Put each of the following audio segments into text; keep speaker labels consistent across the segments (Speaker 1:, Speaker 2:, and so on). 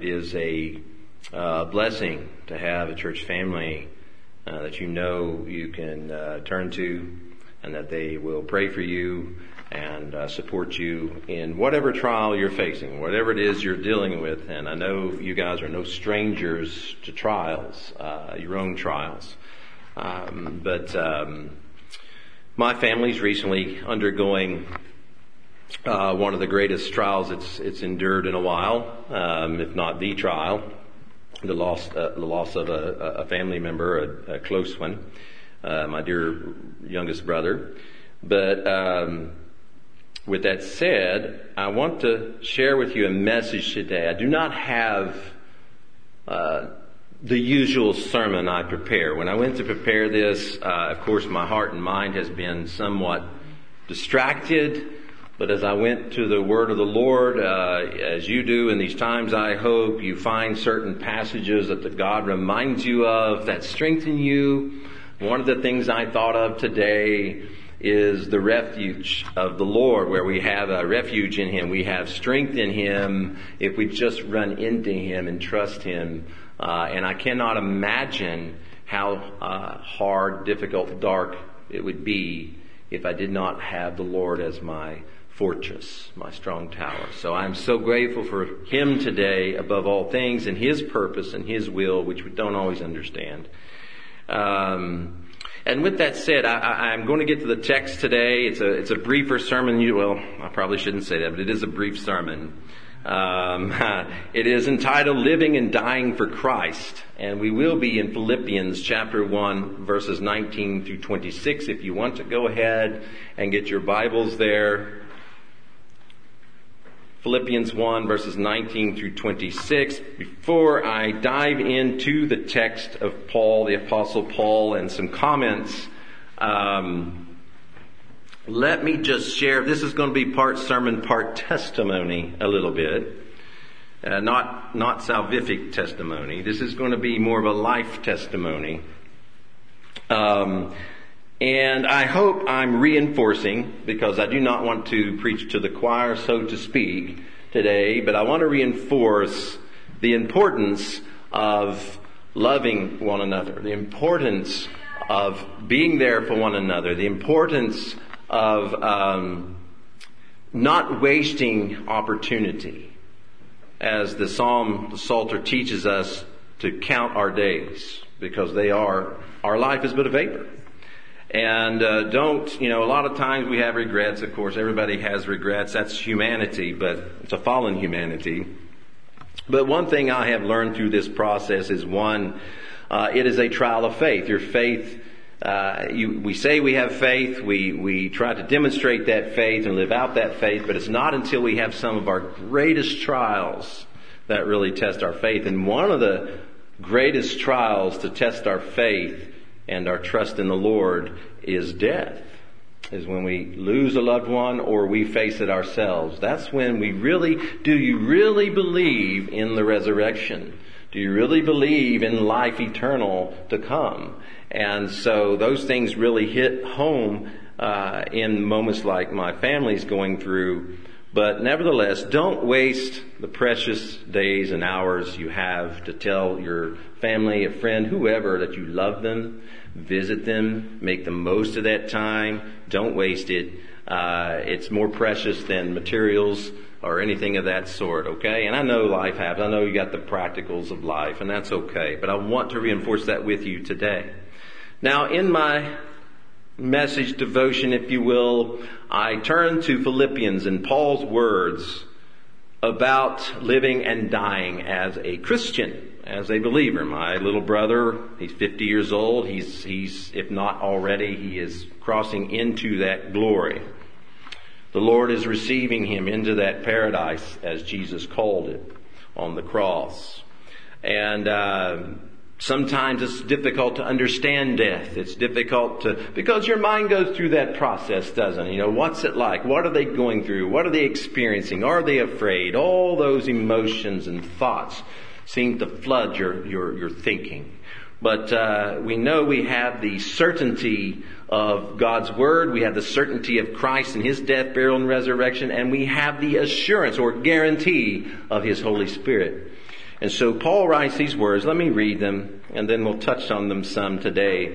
Speaker 1: It is a blessing to have a church family that you know you can turn to, and that they will pray for you and support you in whatever trial you're facing, whatever it is you're dealing with. And I know you guys are no strangers to trials, your own trials. But my family's recently undergoing one of the greatest trials it's endured in a while, if not the trial, the loss of a family member, a close one, my dear youngest brother. But with that said, I want to share with you a message today. I do not have the usual sermon I prepare. When I went to prepare this, of course, my heart and mind has been somewhat distracted. But as I went to the Word of the Lord, as you do in these times, I hope you find certain passages that God reminds you of that strengthen you. One of the things I thought of today is the refuge of the Lord, where we have a refuge in Him. We have strength in Him if we just run into Him and trust Him. And I cannot imagine how hard, difficult, dark it would be if I did not have the Lord as my fortress, my strong tower. So I'm so grateful for Him today above all things, and His purpose and His will, which we don't always understand. And with that said, I'm going to get to the text today. It's a briefer sermon. Well, I probably shouldn't say that, but it is a brief sermon. It is entitled Living and Dying for Christ, and we will be in Philippians chapter 1, verses 19 through 26. If you want to go ahead and get your Bibles there. Philippians 1, verses 19 through 26. Before I dive into the text of Paul, the Apostle Paul, and some comments, let me just share. This is going to be part sermon, part testimony a little bit. Not salvific testimony. This is going to be more of a life testimony. And I hope I'm reinforcing, because I do not want to preach to the choir, so to speak, today, but I want to reinforce the importance of loving one another, the importance of being there for one another, the importance of not wasting opportunity, as the Psalter teaches us to count our days, because our life is but a vapor. And a lot of times we have regrets. Of course, everybody has regrets. That's humanity, but it's a fallen humanity. But one thing I have learned through this process is it is a trial of faith. Your faith, we say we have faith, we try to demonstrate that faith and live out that faith, but it's not until we have some of our greatest trials that really test our faith. And one of the greatest trials to test our faith and our trust in the Lord is death, is when we lose a loved one or we face it ourselves. That's when do you really believe in the resurrection? Do you really believe in life eternal to come? And so those things really hit home in moments like my family's going through. But nevertheless, don't waste the precious days and hours you have to tell your family, a friend, whoever, that you love them, visit them, make the most of that time. Don't waste it. It's more precious than materials or anything of that sort, okay? And I know life happens. I know you got the practicals of life, and that's okay. But I want to reinforce that with you today. Now, in my message devotion, if you will, I turn to Philippians and Paul's words about living and dying as a Christian, as a believer. My little brother, he's 50 years old. He's if not already, he is crossing into that glory. The Lord is receiving him into that paradise, as Jesus called it on the cross. And sometimes it's difficult to understand death. It's difficult because your mind goes through that process, doesn't it? What's it like? What are they going through? What are they experiencing? Are they afraid? All those emotions and thoughts seem to flood your thinking. But we know we have the certainty of God's Word. We have the certainty of Christ and His death, burial, and resurrection. And we have the assurance or guarantee of His Holy Spirit. And so Paul writes these words. Let me read them, and then we'll touch on them some today.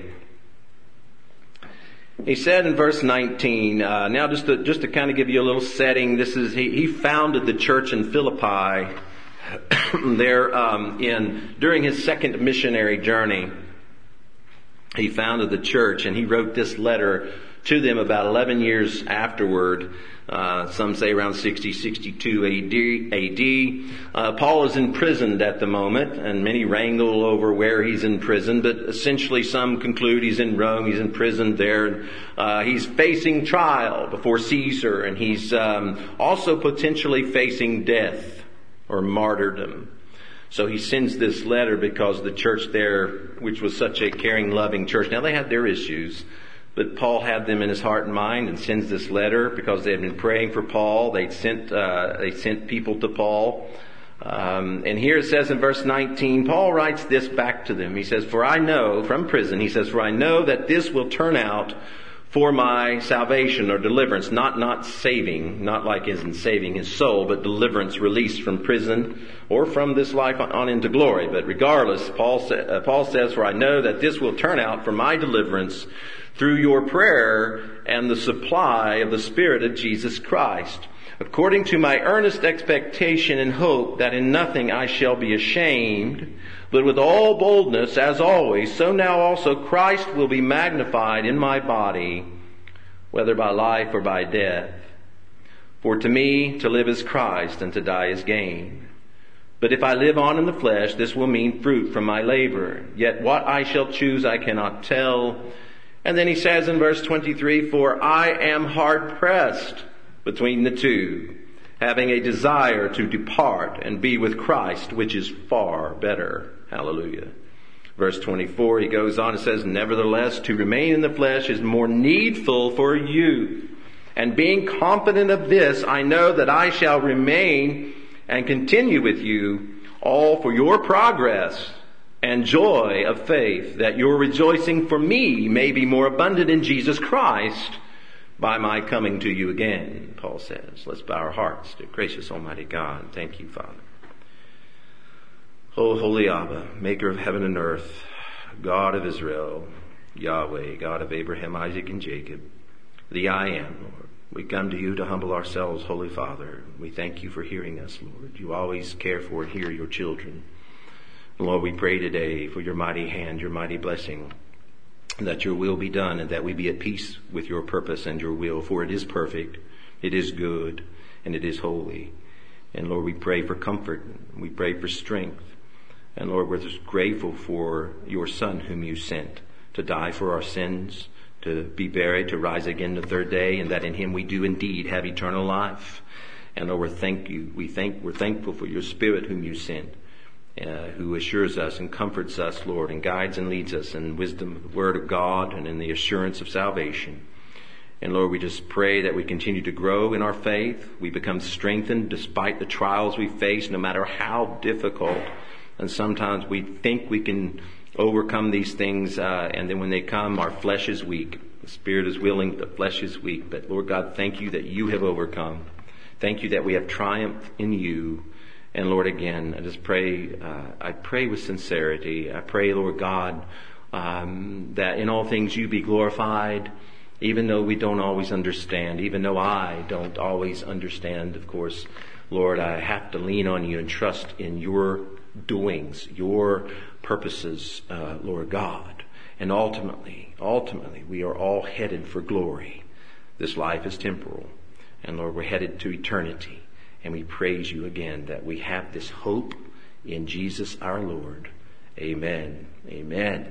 Speaker 1: He said in verse 19, now just to kind of give you a little setting, this is, he founded the church in Philippi there during his second missionary journey. He founded the church, and he wrote this letter to them about 11 years afterward. Some say around 60, 62 AD. Paul is imprisoned at the moment, and many wrangle over where he's in prison, but essentially some conclude he's in Rome, he's imprisoned there. He's facing trial before Caesar, and he's also potentially facing death or martyrdom. So he sends this letter because the church there, which was such a caring, loving church, now they had their issues, but Paul had them in his heart and mind, and sends this letter because they had been praying for Paul. They sent people to Paul. And here it says in verse 19, Paul writes this back to them. He says, for I know, from prison, he says, for I know that this will turn out for my salvation or deliverance, not saving, not like isn't saving his soul, but deliverance, release from prison or from this life on into glory. But regardless, Paul says, for I know that this will turn out for my deliverance through your prayer and the supply of the Spirit of Jesus Christ, according to my earnest expectation and hope that in nothing I shall be ashamed, but with all boldness, as always, so now also Christ will be magnified in my body, whether by life or by death. For to me to live is Christ, and to die is gain. But if I live on in the flesh, this will mean fruit from my labor. Yet what I shall choose I cannot tell. And then he says in verse 23, for I am hard pressed between the two, having a desire to depart and be with Christ, which is far better. Hallelujah. Verse 24, he goes on and says, nevertheless, to remain in the flesh is more needful for you. And being confident of this, I know that I shall remain and continue with you, all for your progress and joy of faith, that your rejoicing for me may be more abundant in Jesus Christ by my coming to you again, Paul says. Let's bow our hearts to gracious Almighty God. Thank you, Father. O Holy Abba, maker of heaven and earth, God of Israel, Yahweh, God of Abraham, Isaac, and Jacob, the I Am, Lord. We come to you to humble ourselves, Holy Father. We thank you for hearing us, Lord. You always care for and hear your children. Lord, we pray today for your mighty hand, your mighty blessing, that your will be done and that we be at peace with your purpose and your will, for it is perfect, it is good, and it is holy. And Lord, we pray for comfort, we pray for strength. And Lord, we're just grateful for your Son whom you sent to die for our sins, to be buried, to rise again the third day, and that in him we do indeed have eternal life. And Lord, we're thankful for your Spirit whom you sent, who assures us and comforts us, Lord, and guides and leads us in wisdom of the Word of God and in the assurance of salvation. And Lord, we just pray that we continue to grow in our faith. We become strengthened despite the trials we face, no matter how difficult. And sometimes we think we can overcome these things, and then when they come, our flesh is weak. The Spirit is willing, the flesh is weak. But Lord God, thank you that you have overcome. Thank you that we have triumphed in you. And Lord, again, I just pray, I pray with sincerity. I pray, Lord God, that in all things you be glorified, even though we don't always understand, even though I don't always understand, of course. Lord, I have to lean on you and trust in your doings, your purposes, Lord God. And ultimately, we are all headed for glory. This life is temporal. And Lord, we're headed to eternity. And we praise you again that we have this hope in Jesus our Lord. Amen. Amen.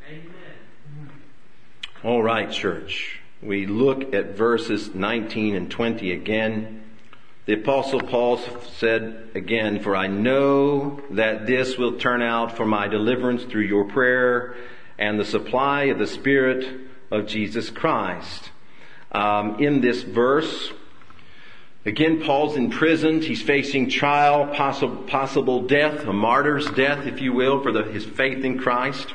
Speaker 1: Amen. All right, church. We look at verses 19 and 20 again. The Apostle Paul said again, for I know that this will turn out for my deliverance through your prayer and the supply of the Spirit of Jesus Christ. In this verse, again, Paul's imprisoned. He's facing trial, possible death, a martyr's death, if you will, for his faith in Christ.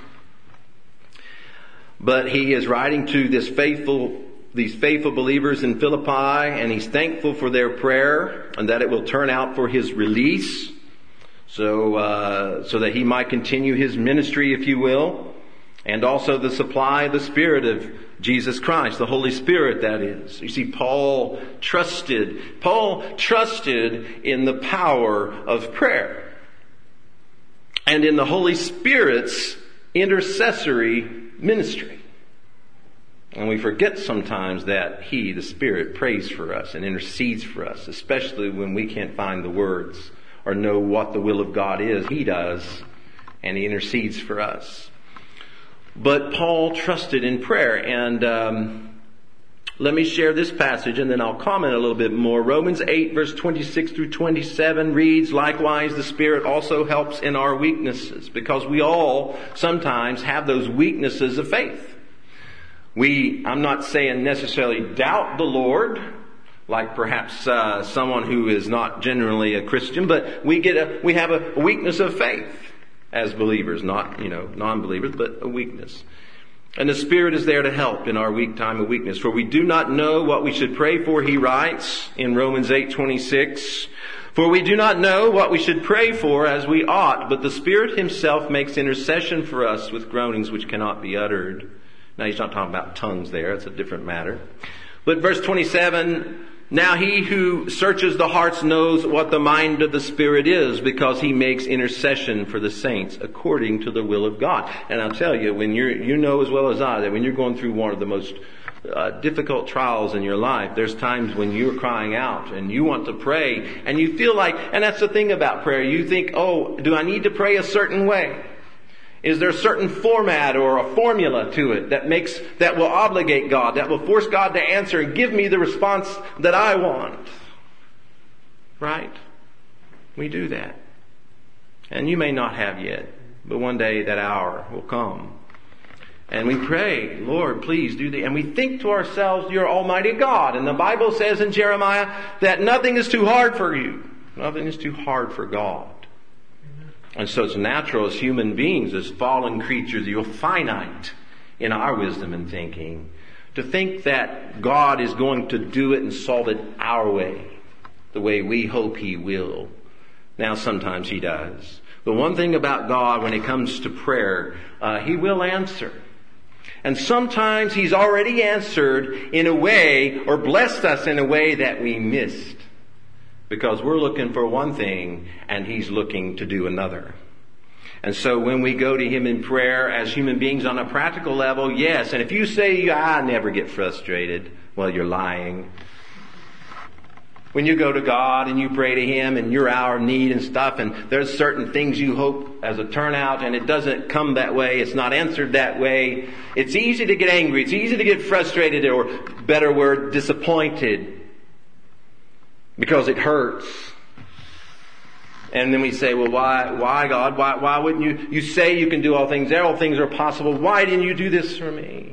Speaker 1: But he is writing to these faithful believers in Philippi, and he's thankful for their prayer and that it will turn out for his release. so that he might continue his ministry, if you will, and also the supply of the Spirit of Jesus Christ, the Holy Spirit, that is. You see, Paul trusted in the power of prayer and in the Holy Spirit's intercessory ministry. And we forget sometimes that He, the Spirit, prays for us and intercedes for us, especially when we can't find the words or know what the will of God is. He does, and He intercedes for us. But Paul trusted in prayer, and let me share this passage and then I'll comment a little bit more. Romans 8 verse 26 through 27 reads, "Likewise the Spirit also helps in our weaknesses," because we all sometimes have those weaknesses of faith. I'm not saying necessarily doubt the Lord, like perhaps someone who is not generally a Christian, but we have a weakness of faith as believers, not, non-believers, but a weakness. And the Spirit is there to help in our weak time of weakness. "For we do not know what we should pray for," he writes in Romans 8:26. "For we do not know what we should pray for as we ought, but the Spirit Himself makes intercession for us with groanings which cannot be uttered." Now he's not talking about tongues there. It's a different matter. But verse 27, "Now He who searches the hearts knows what the mind of the Spirit is, because He makes intercession for the saints according to the will of God." And I'll tell you, when you know as well as I that when you're going through one of the most difficult trials in your life, there's times when you're crying out and you want to pray and you feel like, and that's the thing about prayer, you think, oh, do I need to pray a certain way? Is there a certain format or a formula to it that will obligate God, that will force God to answer and give me the response that I want? Right? We do that. And you may not have yet, but one day that hour will come. And we pray, "Lord, please do the..." And we think to ourselves, "You're Almighty God." And the Bible says in Jeremiah that nothing is too hard for you. Nothing is too hard for God. And so it's natural as human beings, as fallen creatures, you're finite in our wisdom and thinking, to think that God is going to do it and solve it our way, the way we hope He will. Now sometimes He does. But one thing about God when it comes to prayer, He will answer. And sometimes He's already answered in a way, or blessed us in a way that we missed. Because we're looking for one thing and He's looking to do another. And so when we go to Him in prayer as human beings on a practical level, yes. And if you say, "I never get frustrated," well, you're lying. When you go to God and you pray to Him in your hour of need and stuff, and there's certain things you hope as a turnout and it doesn't come that way, it's not answered that way, it's easy to get angry, it's easy to get frustrated, or better word, disappointed. Because it hurts. And then we say, "Well, why God? Why wouldn't you? You say you can do all things. All things are possible. Why didn't you do this for me?"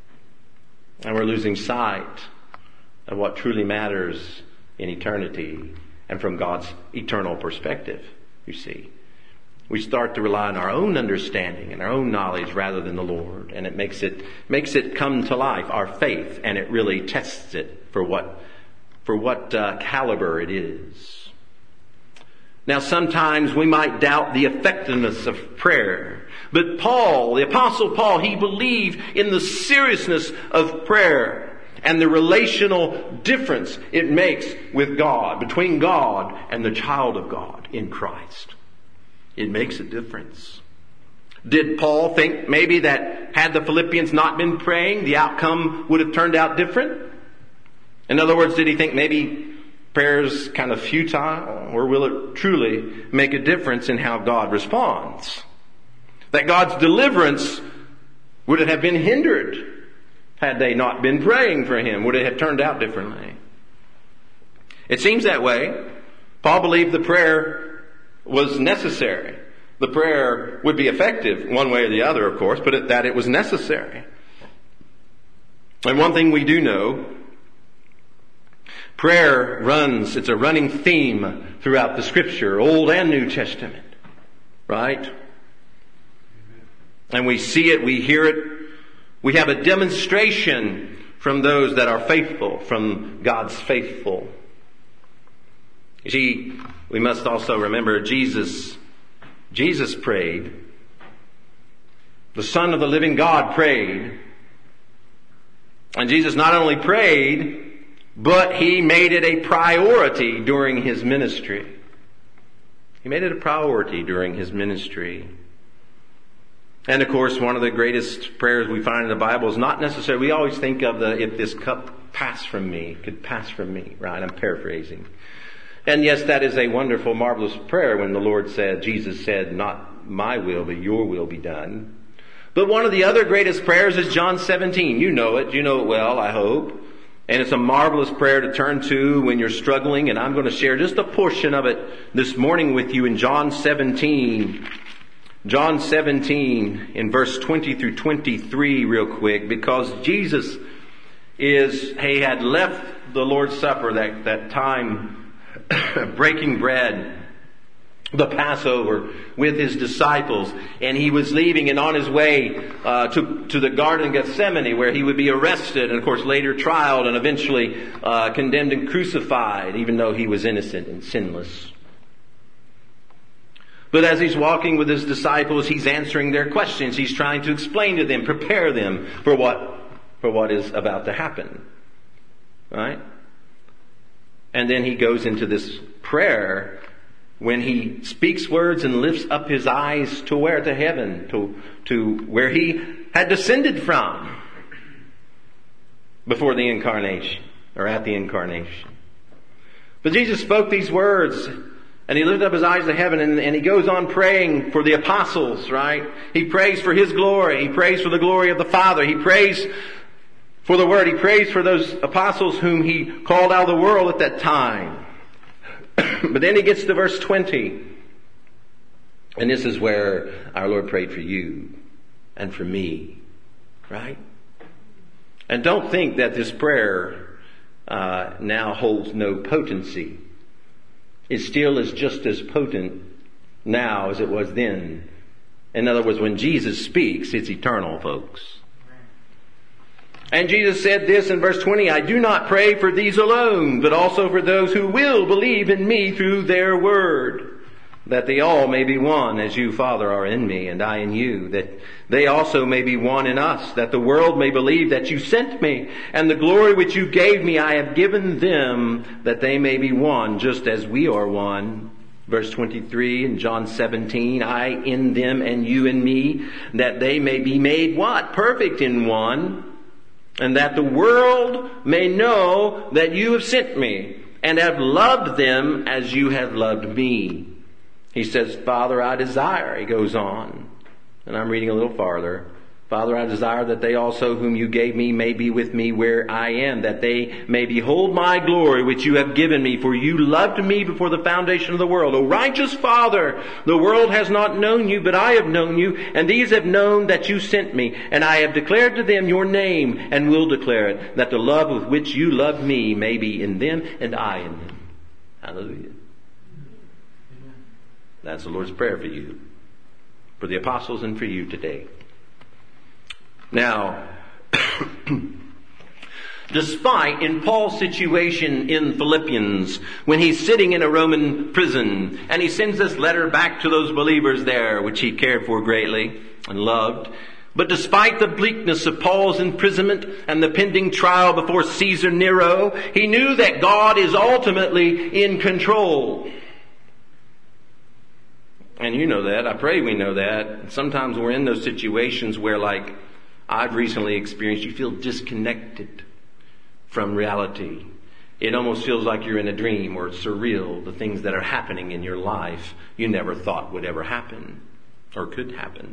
Speaker 1: And we're losing sight of what truly matters in eternity and from God's eternal perspective, you see. We start to rely on our own understanding and our own knowledge rather than the Lord. And it makes it come to life, our faith, and it really tests it for what caliber it is. Now sometimes we might doubt the effectiveness of prayer. But Paul, the Apostle Paul, he believed in the seriousness of prayer and the relational difference it makes with God, between God and the child of God in Christ. It makes a difference. Did Paul think maybe that had the Philippians not been praying, the outcome would have turned out different? In other words, did he think maybe prayer's kind of futile, or will it truly make a difference in how God responds? That God's deliverance, would it have been hindered had they not been praying for Him? Would it have turned out differently? It seems that way. Paul believed the prayer was necessary. The prayer would be effective one way or the other, of course, but that it was necessary. And one thing we do know, prayer it's a running theme throughout the Scripture, Old and New Testament. Right? And we see it, we hear it. We have a demonstration from those that are faithful, from God's faithful. You see, we must also remember Jesus prayed. The Son of the living God prayed. And Jesus not only prayed, but He made it a priority during His ministry. He made it a priority during His ministry. And of course, one of the greatest prayers we find in the Bible is not necessarily, we always think of if this cup could pass from me, right? I'm paraphrasing. And yes, that is a wonderful, marvelous prayer when Jesus said, not my will, but your will be done. But one of the other greatest prayers is John 17. You know it well, I hope. And it's a marvelous prayer to turn to when you're struggling, and I'm going to share just a portion of it this morning with you in John 17. John 17 in verse 20 through 23 real quick, because Jesus he had left the Lord's Supper, that time breaking bread, the Passover, with His disciples, and He was leaving and on His way to the Garden of Gethsemane, where He would be arrested and of course later trialed and eventually condemned and crucified, even though He was innocent and sinless. But as He's walking with His disciples, He's answering their questions. He's trying to explain to them, prepare them for what is about to happen. Right? And then He goes into this prayer when He speaks words and lifts up His eyes to where? To heaven, to where He had descended from before the incarnation, or at the incarnation. But Jesus spoke these words, and He lifted up His eyes to heaven, and He goes on praying for the apostles, right? He prays for His glory. He prays for the glory of the Father. He prays for the Word. He prays for those apostles whom He called out of the world at that time. But then He gets to verse 20. And this is where our Lord prayed for you and for me, right? And don't think that this prayer now holds no potency. It still is just as potent now as it was then. In other words, when Jesus speaks, it's eternal, folks. And Jesus said this in verse 20, I do not pray for these alone, but also for those who will believe in me through their word, that they all may be one, as you, Father, are in me, and I in you, that they also may be one in us, that the world may believe that you sent me, and the glory which you gave me I have given them, that they may be one, just as we are one. Verse 23 in John 17, I in them and you in me, that they may be made what? Perfect in one. And that the world may know that you have sent me and have loved them as you have loved me. He says, Father, I desire, he goes on, and I'm reading a little farther. Father, I desire that they also whom you gave me may be with me where I am, that they may behold my glory which you have given me, for you loved me before the foundation of the world. O righteous Father, the world has not known you, but I have known you, and these have known that you sent me, and I have declared to them your name, and will declare it, that the love with which you loved me may be in them, and I in them. Hallelujah. That's the Lord's prayer for you, for the apostles, and for you today. Now, despite in Paul's situation in Philippians, when he's sitting in a Roman prison, and he sends this letter back to those believers there, which he cared for greatly and loved, but despite the bleakness of Paul's imprisonment and the pending trial before Caesar Nero, he knew that God is ultimately in control. And you know that. I pray we know that. Sometimes we're in those situations where, like I've recently experienced, you feel disconnected from reality. It almost feels like you're in a dream, or it's surreal. The things that are happening in your life you never thought would ever happen or could happen.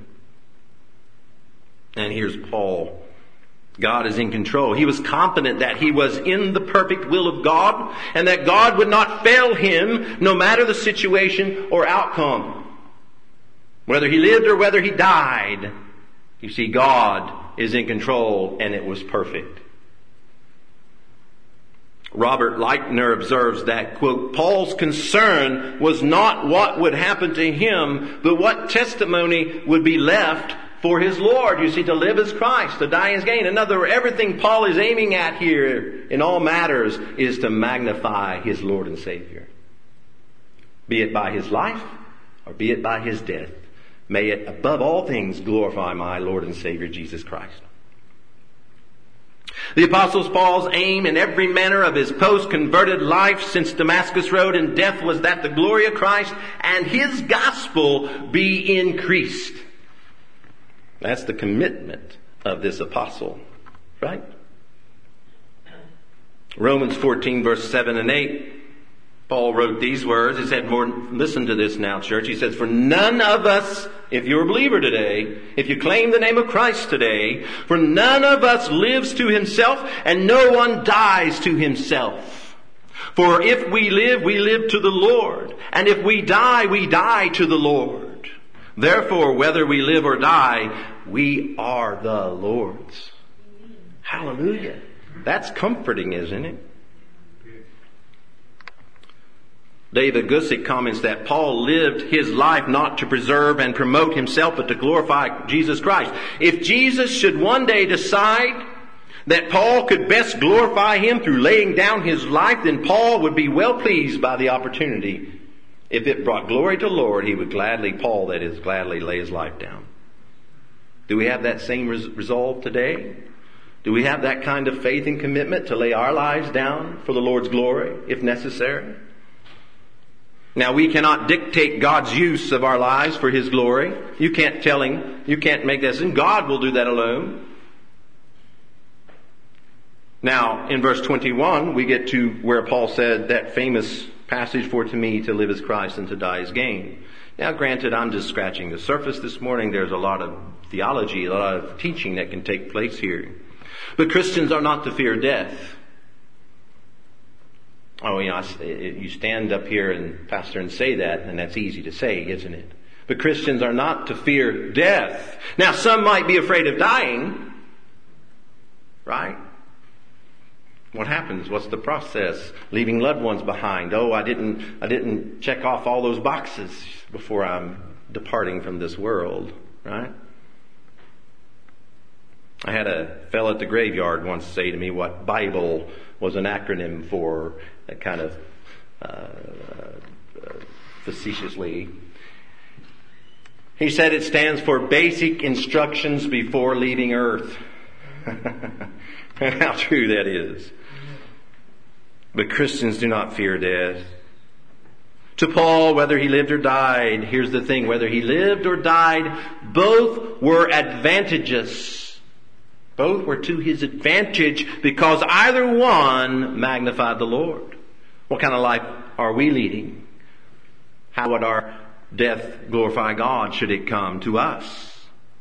Speaker 1: And here's Paul. God is in control. He was confident that he was in the perfect will of God, and that God would not fail him no matter the situation or outcome. Whether he lived or whether he died, you see, God is in control, and it was perfect. Robert Leichtner observes that, quote, Paul's concern was not what would happen to him, but what testimony would be left for his Lord. You see, to live as Christ, to die as gain. In other words, everything Paul is aiming at here in all matters is to magnify his Lord and Savior. be it by his life or be it by his death. May it above all things glorify my Lord and Savior Jesus Christ. The Apostle Paul's aim in every manner of his post-converted life since Damascus Road and death was that the glory of Christ and his gospel be increased. That's the commitment of this apostle, right? Romans 14 verse 7 and 8. Paul wrote these words. He said, listen to this now, church. He says, for none of us, if you're a believer today, if you claim the name of Christ today, for none of us lives to himself and no one dies to himself. For if we live to the Lord. And if we die to the Lord. Therefore, whether we live or die, we are the Lord's. Hallelujah. That's comforting, isn't it? David Gusick comments that Paul lived his life not to preserve and promote himself, but to glorify Jesus Christ. If Jesus should one day decide that Paul could best glorify him through laying down his life, then Paul would be well pleased by the opportunity. If it brought glory to the Lord, he would gladly lay his life down. Do we have that same resolve today? Do we have that kind of faith and commitment to lay our lives down for the Lord's glory, if necessary? Now, we cannot dictate God's use of our lives for his glory. You can't tell him. You can't make that decision. God will do that alone. Now, in verse 21, we get to where Paul said that famous passage, for to me to live is Christ and to die is gain. Now, granted, I'm just scratching the surface this morning. There's a lot of theology, a lot of teaching that can take place here. But Christians are not to fear death. Oh, you stand up here and pastor and say that, and that's easy to say, isn't it? But Christians are not to fear death. Now, some might be afraid of dying, right? What happens? What's the process? Leaving loved ones behind. Oh, I didn't check off all those boxes before I'm departing from this world, right? I had a fellow at the graveyard once say to me what Bible was an acronym for, kind of facetiously. He said it stands for basic instructions before leaving earth. And how true that is. But Christians do not fear death. To Paul, whether he lived or died, here's the thing, whether he lived or died, both were advantageous. Both were to his advantage because either one magnified the Lord. What kind of life are we leading? How would our death glorify God should it come to us?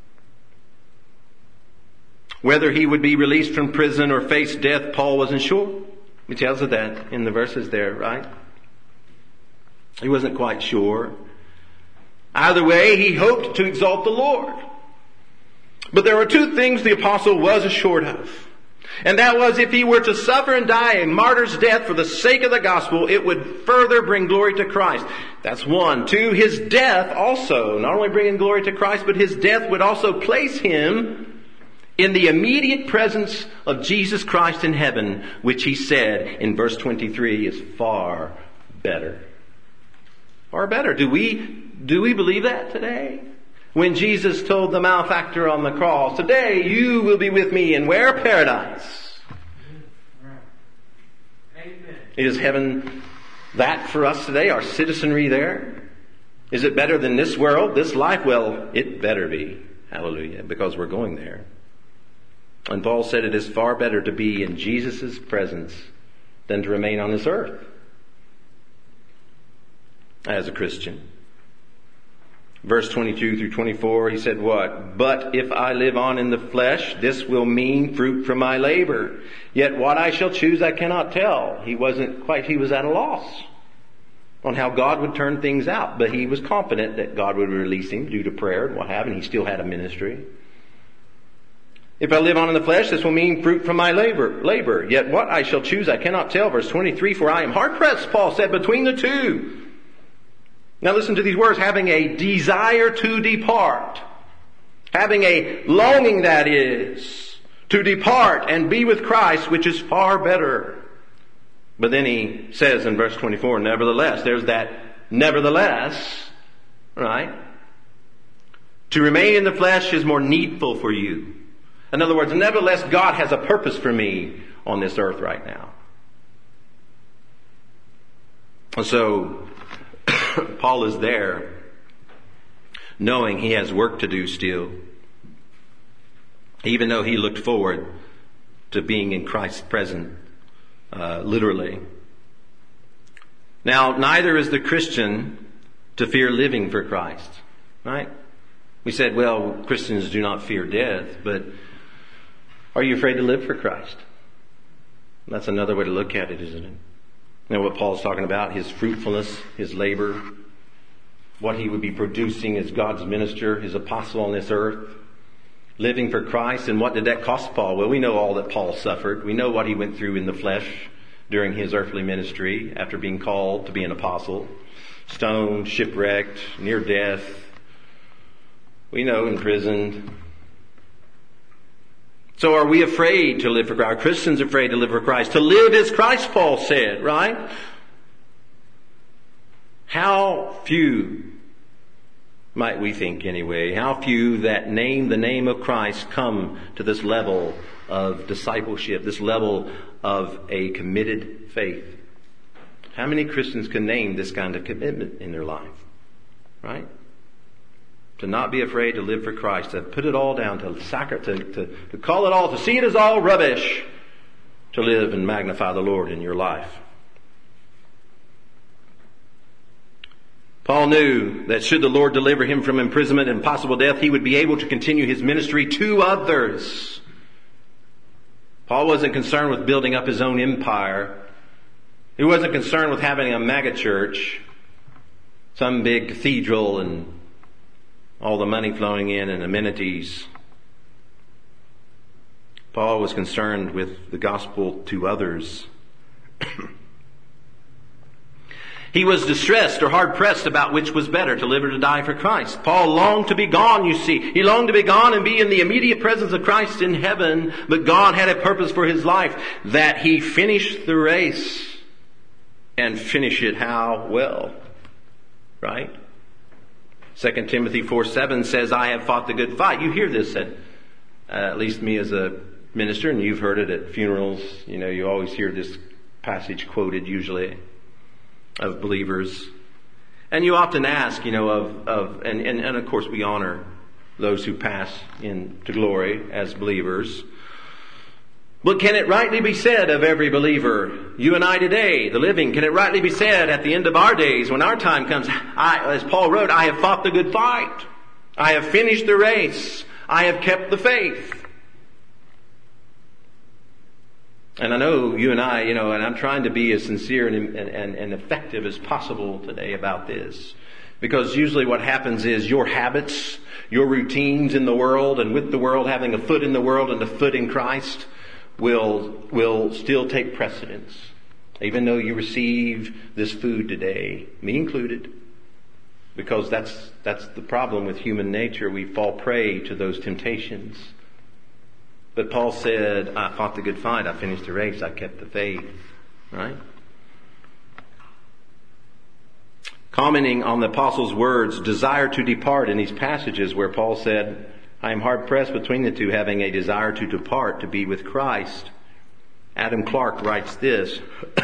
Speaker 1: Whether he would be released from prison or face death, Paul wasn't sure. He tells us that in the verses there, right? He wasn't quite sure. Either way, he hoped to exalt the Lord. But there were two things the apostle was assured of. And that was if he were to suffer and die a martyr's death for the sake of the gospel, it would further bring glory to Christ. That's one. Two, his death also, not only bringing glory to Christ, but his death would also place him in the immediate presence of Jesus Christ in heaven, which he said in verse 23 is far better. Far better. Do we believe that today? When Jesus told the malefactor on the cross, today you will be with me in where? Paradise. Amen. Is heaven that for us today? Our citizenry there? Is it better than this world, this life? Well, it better be. Hallelujah. Because we're going there. And Paul said it is far better to be in Jesus' presence than to remain on this earth as a Christian. Verse 22 through 24, he said what? But if I live on in the flesh, this will mean fruit from my labor. Yet what I shall choose I cannot tell. He was at a loss on how God would turn things out. But he was confident that God would release him due to prayer and what have you. And he still had a ministry. If I live on in the flesh, this will mean fruit from my labor. Yet what I shall choose I cannot tell. Verse 23, for I am hard pressed, Paul said, between the two. Now listen to these words, having a desire to depart. Having a longing, that is, to depart and be with Christ, which is far better. But then he says in verse 24, nevertheless, there's that nevertheless, right, to remain in the flesh is more needful for you. In other words, nevertheless, God has a purpose for me on this earth right now. And so, Paul is there, knowing he has work to do still, even though he looked forward to being in Christ's presence, literally. Now, neither is the Christian to fear living for Christ, right? We said, well, Christians do not fear death, but are you afraid to live for Christ? That's another way to look at it, isn't it? You know what Paul's talking about? His fruitfulness, his labor, what he would be producing as God's minister, his apostle on this earth, living for Christ. And what did that cost Paul? Well, we know all that Paul suffered. We know what he went through in the flesh during his earthly ministry after being called to be an apostle. Stoned, shipwrecked, near death. We know, imprisoned. So are we afraid to live for Christ? Are Christians afraid to live for Christ? To live is Christ, Paul said, right? How few, might we think anyway, how few that name the name of Christ come to this level of discipleship, this level of a committed faith. How many Christians can name this kind of commitment in their life? Right? To not be afraid to live for Christ, to put it all down, to call it all, to see it as all rubbish, to live and magnify the Lord in your life. Paul knew that should the Lord deliver him from imprisonment and possible death, he would be able to continue his ministry to others. Paul wasn't concerned with building up his own empire. He wasn't concerned with having a mega church, some big cathedral and all the money flowing in and amenities. Paul was concerned with the gospel to others. He was distressed or hard-pressed about which was better, to live or to die for Christ. Paul longed to be gone, you see. He longed to be gone and be in the immediate presence of Christ in heaven. But God had a purpose for his life, that he finish the race. And finish it how? Well, right? 2 Timothy 4:7 says, I have fought the good fight. You hear this at least me as a minister, and you've heard it at funerals. You know, you always hear this passage quoted usually of believers. And you often ask, and of course we honor those who pass into glory as believers. But can it rightly be said of every believer, you and I today, the living, can it rightly be said at the end of our days, when our time comes, as Paul wrote, I have fought the good fight. I have finished the race. I have kept the faith. And I know you and I, and I'm trying to be as sincere and effective as possible today about this. Because usually what happens is your habits, your routines in the world, and with the world, having a foot in the world and a foot in Christ, will still take precedence. Even though you receive this food today, me included. Because that's the problem with human nature. We fall prey to those temptations. But Paul said, I fought the good fight, I finished the race, I kept the faith. Right? Commenting on the apostle's words, desire to depart, in these passages where Paul said, I am hard pressed between the two, having a desire to depart, to be with Christ. Adam Clarke writes this.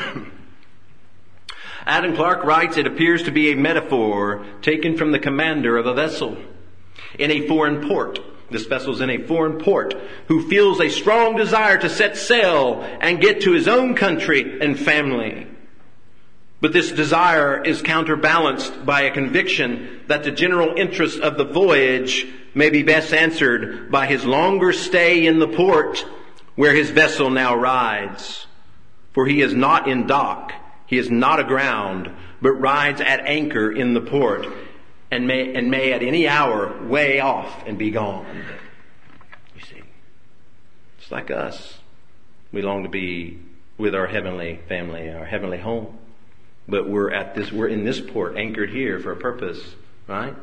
Speaker 1: Adam Clarke writes, it appears to be a metaphor taken from the commander of a vessel in a foreign port. This vessel's in a foreign port, who feels a strong desire to set sail and get to his own country and family. But this desire is counterbalanced by a conviction that the general interest of the voyage may be best answered by his longer stay in the port where his vessel now rides. For he is not in dock, he is not aground, but rides at anchor in the port, and may at any hour weigh off and be gone. You see, it's like us. We long to be with our heavenly family, our heavenly home. But we're in this port, anchored here for a purpose, right?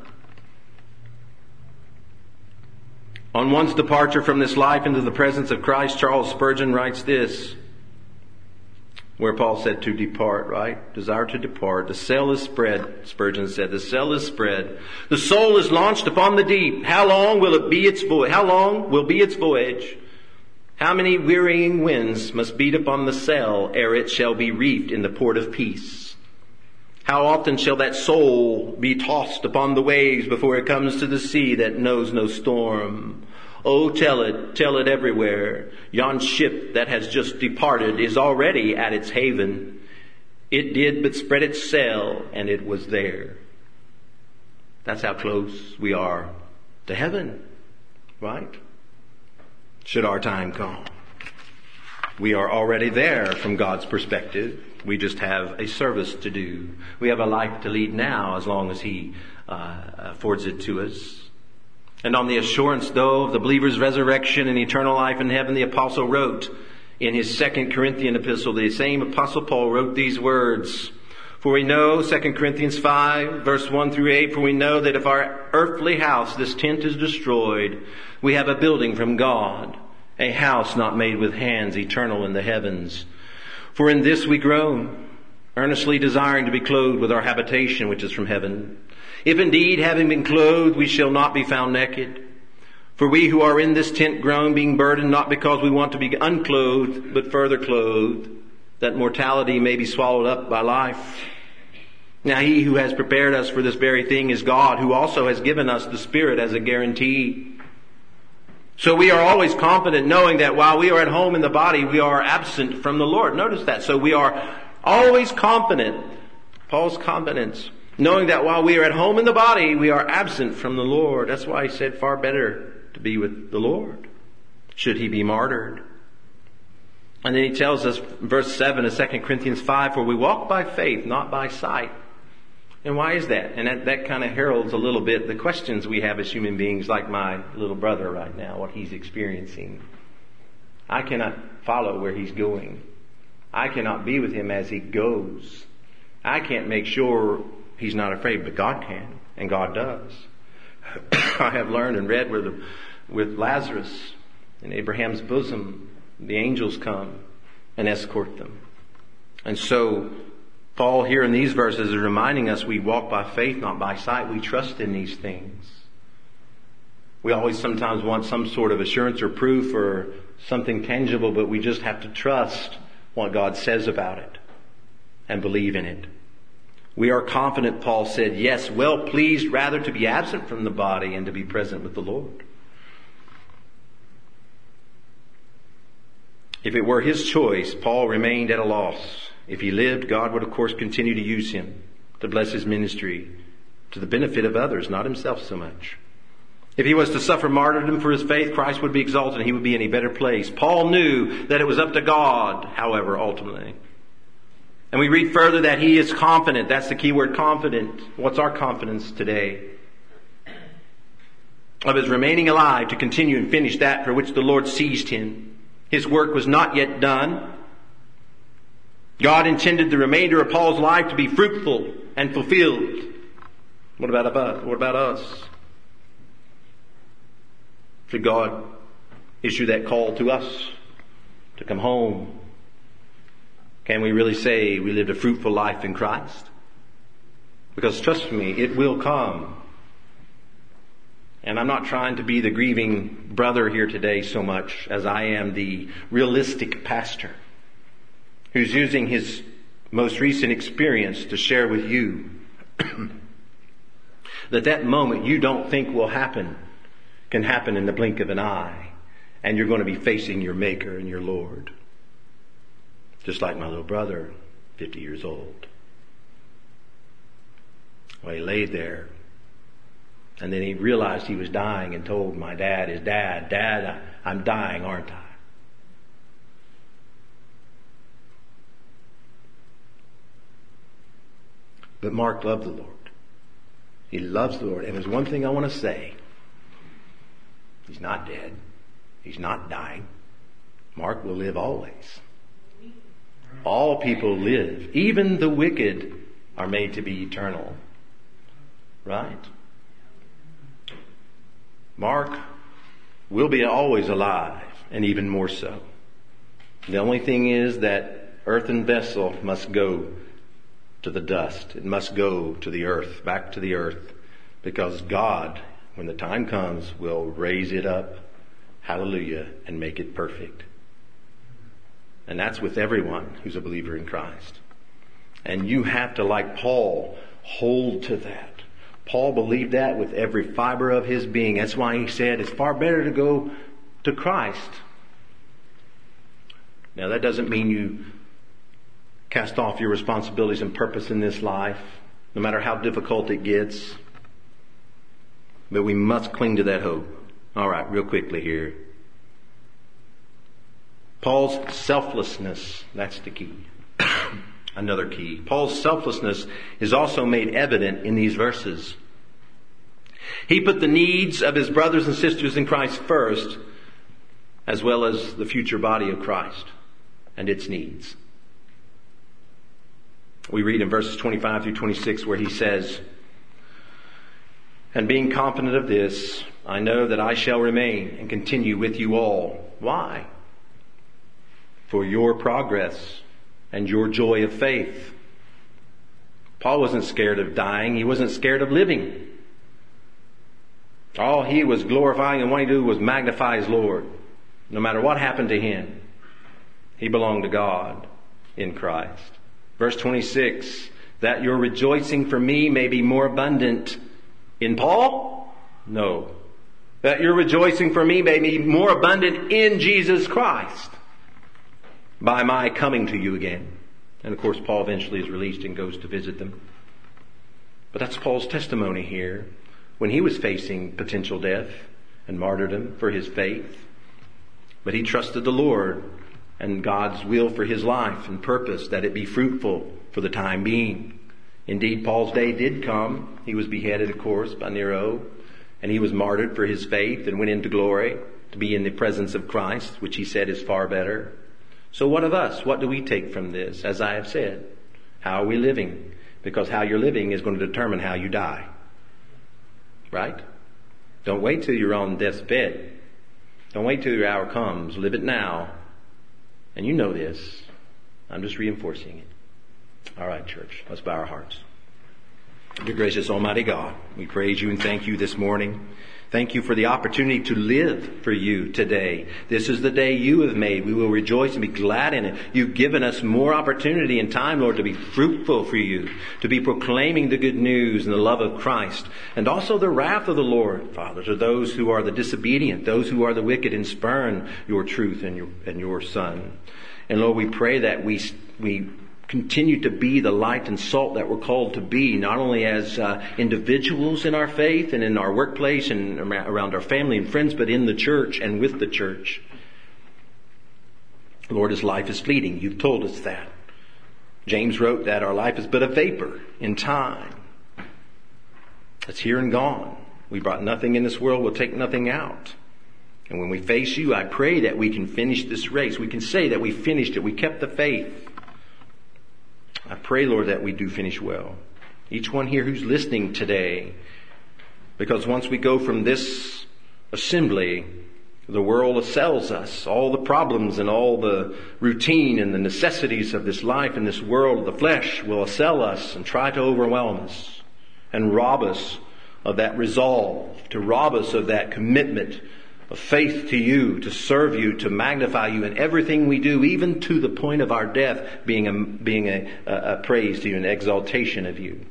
Speaker 1: On one's departure from this life into the presence of Christ, Charles Spurgeon writes this. where Paul said to depart, right? Desire to depart. The sail is spread, Spurgeon said. The sail is spread. The soul is launched upon the deep. How long will it be its voyage? How long will be its voyage? How many wearying winds must beat upon the sail ere it shall be reefed in the port of peace? How often shall that soul be tossed upon the waves before it comes to the sea that knows no storm? Oh, tell it everywhere. Yon ship that has just departed is already at its haven. It did but spread its sail, and it was there. That's how close we are to heaven, right? Should our time come. We are already there from God's perspective. We just have a service to do. We have a life to lead now as long as He affords it to us. And on the assurance, though, of the believer's resurrection and eternal life in heaven, the apostle wrote in his 2 Corinthian epistle, the same apostle Paul wrote these words. For we know, 2 Corinthians 5, verse 1 through 8, for we know that if our earthly house, this tent, is destroyed, we have a building from God, a house not made with hands, eternal in the heavens. For in this we groan, earnestly desiring to be clothed with our habitation which is from heaven. If indeed, having been clothed, we shall not be found naked. For we who are in this tent groan, being burdened, not because we want to be unclothed, but further clothed, that mortality may be swallowed up by life. Now He who has prepared us for this very thing is God, who also has given us the Spirit as a guarantee. So we are always confident, knowing that while we are at home in the body, we are absent from the Lord. Notice that. So we are always confident, Paul's confidence, knowing that while we are at home in the body, we are absent from the Lord. That's why he said, far better to be with the Lord, should he be martyred. And then he tells us, verse 7 of 2 Corinthians 5, for we walk by faith, not by sight. And why is that? And that kind of heralds a little bit the questions we have as human beings, like my little brother right now, what he's experiencing. I cannot follow where he's going. I cannot be with him as he goes. I can't make sure he's not afraid, but God can, and God does. I have learned and read with Lazarus in Abraham's bosom, the angels come and escort them. And so Paul here in these verses is reminding us we walk by faith, not by sight. We trust in these things. We always sometimes want some sort of assurance or proof or something tangible, but we just have to trust what God says about it and believe in it. We are confident, Paul said, yes, well pleased rather to be absent from the body and to be present with the Lord. If it were his choice, Paul remained at a loss. If he lived, God would of course continue to use him to bless his ministry to the benefit of others, not himself so much. If he was to suffer martyrdom for his faith, Christ would be exalted and he would be in a better place. Paul knew that it was up to God, however, ultimately. And we read further that he is confident. That's the key word, confident. What's our confidence today? Of his remaining alive to continue and finish that for which the Lord seized him. His work was not yet done. God intended the remainder of Paul's life to be fruitful and fulfilled. What about us? Should God issue that call to us to come home? Can we really say we lived a fruitful life in Christ? Because trust me, it will come. And I'm not trying to be the grieving brother here today so much as I am the realistic pastor who's using his most recent experience to share with you that moment you don't think will happen can happen in the blink of an eye, and you're going to be facing your Maker and your Lord. Just like my little brother, 50 years old. Well, he laid there, and then he realized he was dying and told my dad, his dad, Dad, I'm dying, aren't I? But Mark loved the Lord. He loves the Lord. And there's one thing I want to say. He's not dead. He's not dying. Mark will live always. All people live. Even the wicked are made to be eternal. Right? Mark will be always alive, and even more so. The only thing is that earthen vessel must go to the dust. It must go to the earth, back to the earth, because God, when the time comes, will raise it up, hallelujah, and make it perfect. And that's with everyone who's a believer in Christ. And you have to, like Paul, hold to that. Paul believed that with every fiber of his being. That's why he said it's far better to go to Christ. Now that doesn't mean you cast off your responsibilities and purpose in this life, no matter how difficult it gets. But we must cling to that hope. All right, real quickly here. Paul's selflessness, that's the key. Another key. Paul's selflessness is also made evident in these verses. He put the needs of his brothers and sisters in Christ first, as well as the future body of Christ and its needs. We read in verses 25 through 26 where he says, "And being confident of this, I know that I shall remain and continue with you all." Why? "For your progress and your joy of faith." Paul wasn't scared of dying. He wasn't scared of living. All he was glorifying and wanting to do was magnify his Lord. No matter what happened to him, he belonged to God in Christ. Verse 26, "That your rejoicing for me may be more abundant." In Paul? No. "That your rejoicing for me may be more abundant in Jesus Christ by my coming to you again." And of course, Paul eventually is released and goes to visit them. But that's Paul's testimony here when he was facing potential death and martyrdom for his faith. But he trusted the Lord and God's will for his life and purpose, that it be fruitful for the time being. Indeed, Paul's day did come. He was beheaded, of course, by Nero, and he was martyred for his faith and went into glory to be in the presence of Christ, which he said is far better. So what of us? What do we take from this? As I have said, how are we living? Because how you're living is going to determine how you die. Right? Don't wait till you're on death's bed. Don't wait till your hour comes. Live it now. And you know this. I'm just reinforcing it. All right, church. Let's bow our hearts. Dear gracious Almighty God, we praise you and thank you this morning. Thank you for the opportunity to live for you today. This is the day you have made. We will rejoice and be glad in it. You've given us more opportunity and time, Lord, to be fruitful for you, to be proclaiming the good news and the love of Christ, and also the wrath of the Lord, Father, to those who are the disobedient, those who are the wicked and spurn your truth and your Son. And Lord, we pray that we continue to be the light and salt that we're called to be, not only as individuals in our faith and in our workplace and around our family and friends, but in the church and with the church. Lord, as life is fleeting, you've told us that. James wrote that our life is but a vapor in time. It's here and gone. We brought nothing in this world, we'll take nothing out. And when we face you, I pray that we can finish this race. We can say that we finished it. We kept the faith. I pray, Lord, that we do finish well. Each one here who's listening today, because once we go from this assembly, the world assails us. All the problems and all the routine and the necessities of this life and this world of the flesh will assail us and try to overwhelm us and rob us of that resolve, to rob us of that commitment of faith to you, to serve you, to magnify you in everything we do, even to the point of our death being a praise to you, an exaltation of you.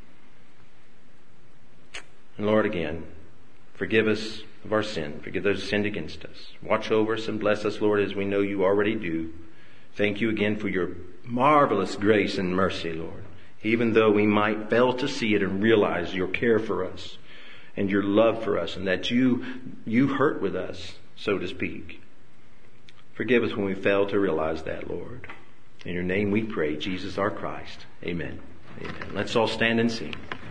Speaker 1: And Lord, again, forgive us of our sin. Forgive those who sinned against us. Watch over us and bless us, Lord, as we know you already do. Thank you again for your marvelous grace and mercy, Lord. Even though we might fail to see it and realize your care for us and your love for us, and that you hurt with us, so to speak. Forgive us when we fail to realize that, Lord. In your name we pray, Jesus our Christ. Amen. Amen. Let's all stand and sing.